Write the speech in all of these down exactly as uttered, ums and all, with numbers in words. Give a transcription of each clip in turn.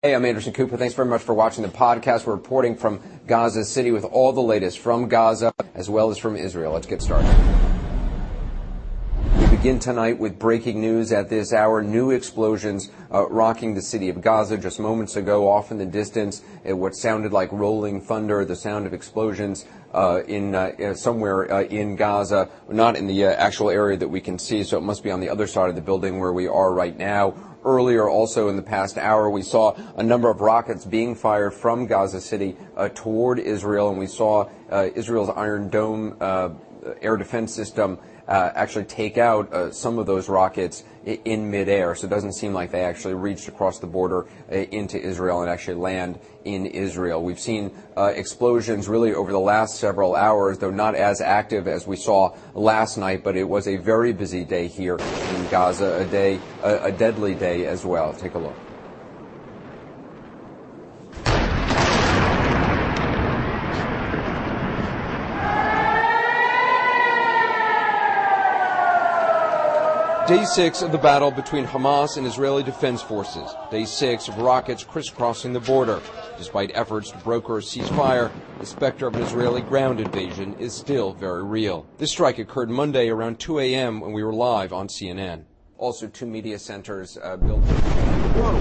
Hey, I'm Anderson Cooper. Thanks very much for watching the podcast. We're reporting from Gaza City with all the latest from Gaza as well as from Israel. Let's get started. We begin tonight with breaking news at this hour. New explosions uh, rocking the city of Gaza just moments ago. Off in the distance, uh, what sounded like rolling thunder, the sound of explosions uh, in uh, somewhere uh, in Gaza, not in the uh, actual area that we can see, so it must be on the other side of the building where we are right now. Earlier, also in the past hour, we saw a number of rockets being fired from Gaza City uh, toward Israel, and we saw uh, Israel's Iron Dome uh, air defense system uh, actually take out uh, some of those rockets in midair. So it doesn't seem like they actually reached across the border uh, into Israel and actually land in Israel. We've seen uh, explosions really over the last several hours, though not as active as we saw last night, but it was a very busy day here in Gaza, a day, a, a deadly day as well. Take a look. Day six of the battle between Hamas and Israeli Defense Forces. Day six of rockets crisscrossing the border. Despite efforts to broker a ceasefire, the specter of an Israeli ground invasion is still very real. This strike occurred Monday around two a.m. when we were live on C N N. Also, two media centers uh, built. Whoa!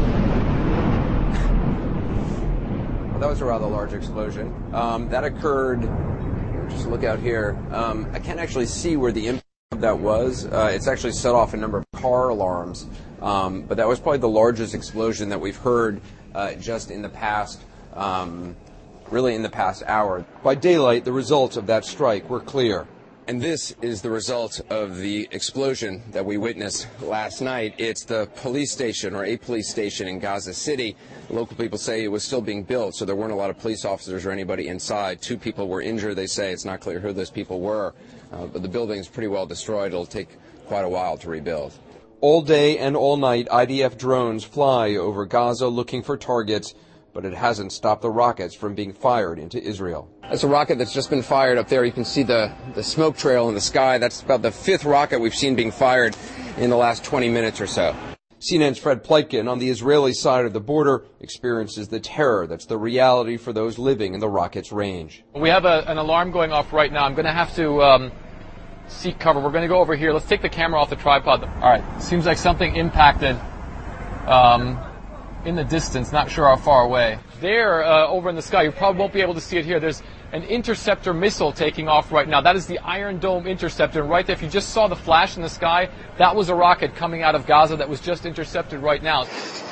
Well, that was a rather large explosion. Um, that occurred. Just look out here. Um, I can't actually see where the impact that was. Uh, it's actually set off a number of car alarms, um, but that was probably the largest explosion that we've heard uh, just in the past, um, really in the past hour. By daylight, the results of that strike were clear. And this is the result of the explosion that we witnessed last night. It's the police station, or a police station in Gaza City. Local people say it was still being built, so there weren't a lot of police officers or anybody inside. Two people were injured, they say. It's not clear who those people were. Uh, but the building is pretty well destroyed. It'll take quite a while to rebuild. All day and all night, I D F drones fly over Gaza looking for targets, but it hasn't stopped the rockets from being fired into Israel. That's a rocket that's just been fired up there. You can see the, the smoke trail in the sky. That's about the fifth rocket we've seen being fired in the last twenty minutes or so. C N N's Fred Pleitgen on the Israeli side of the border experiences the terror that's the reality for those living in the rocket's range. We have a, an alarm going off right now. I'm going to have to um, seek cover. We're going to go over here. Let's take the camera off the tripod. All right. Seems like something impacted um, in the distance. Not sure how far away. There, uh, over in the sky, you probably won't be able to see it here. There's an interceptor missile taking off right now. That is the Iron Dome interceptor. And right there, if you just saw the flash in the sky, that was a rocket coming out of Gaza that was just intercepted right now.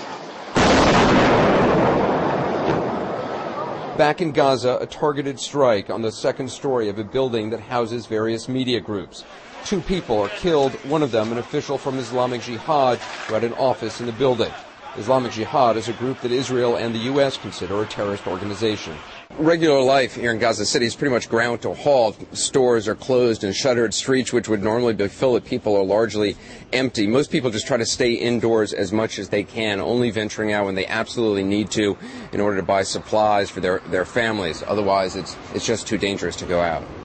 Back in Gaza, a targeted strike on the second story of a building that houses various media groups. Two people are killed, one of them an official from Islamic Jihad who had an office in the building. Islamic Jihad is a group that Israel and the U S consider a terrorist organization. Regular life here in Gaza City is pretty much ground to a halt. Stores are closed and shuttered. Streets, which would normally be filled with people, are largely empty. Most people just try to stay indoors as much as they can, only venturing out when they absolutely need to in order to buy supplies for their, their families. Otherwise, it's, it's just too dangerous to go out.